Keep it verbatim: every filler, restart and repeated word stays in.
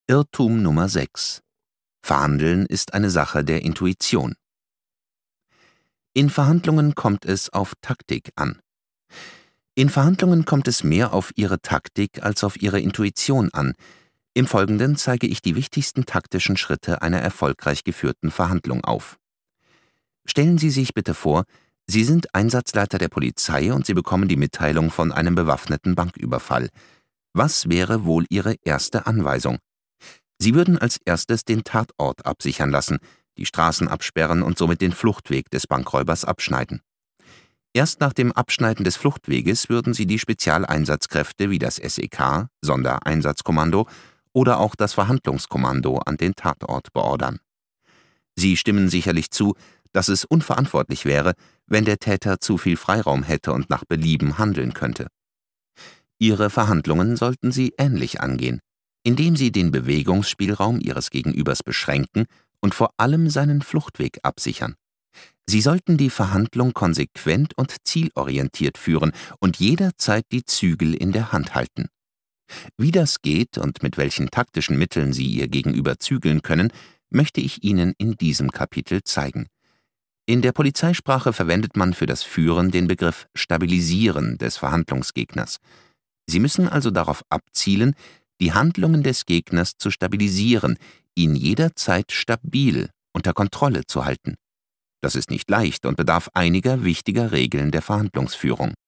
Irrtum Nummer sechs: Verhandeln ist eine Sache der Intuition. In Verhandlungen kommt es auf Taktik an. In Verhandlungen kommt es mehr auf Ihre Taktik als auf Ihre Intuition an. Im Folgenden zeige ich die wichtigsten taktischen Schritte einer erfolgreich geführten Verhandlung auf. Stellen Sie sich bitte vor, Sie sind Einsatzleiter der Polizei und Sie bekommen die Mitteilung von einem bewaffneten Banküberfall. Was wäre wohl Ihre erste Anweisung? Sie würden als erstes den Tatort absichern lassen, die Straßen absperren und somit den Fluchtweg des Bankräubers abschneiden. Erst nach dem Abschneiden des Fluchtweges würden Sie die Spezialeinsatzkräfte wie das S E K, Sondereinsatzkommando oder auch das Verhandlungskommando an den Tatort beordern. Sie stimmen sicherlich zu, dass es unverantwortlich wäre, wenn der Täter zu viel Freiraum hätte und nach Belieben handeln könnte. Ihre Verhandlungen sollten Sie ähnlich angehen, indem Sie den Bewegungsspielraum Ihres Gegenübers beschränken und vor allem seinen Fluchtweg absichern. Sie sollten die Verhandlung konsequent und zielorientiert führen und jederzeit die Zügel in der Hand halten. Wie das geht und mit welchen taktischen Mitteln Sie Ihr Gegenüber zügeln können, möchte ich Ihnen in diesem Kapitel zeigen. In der Polizeisprache verwendet man für das Führen den Begriff Stabilisieren des Verhandlungsgegners. Sie müssen also darauf abzielen, die Handlungen des Gegners zu stabilisieren, ihn jederzeit stabil unter Kontrolle zu halten. Das ist nicht leicht und bedarf einiger wichtiger Regeln der Verhandlungsführung.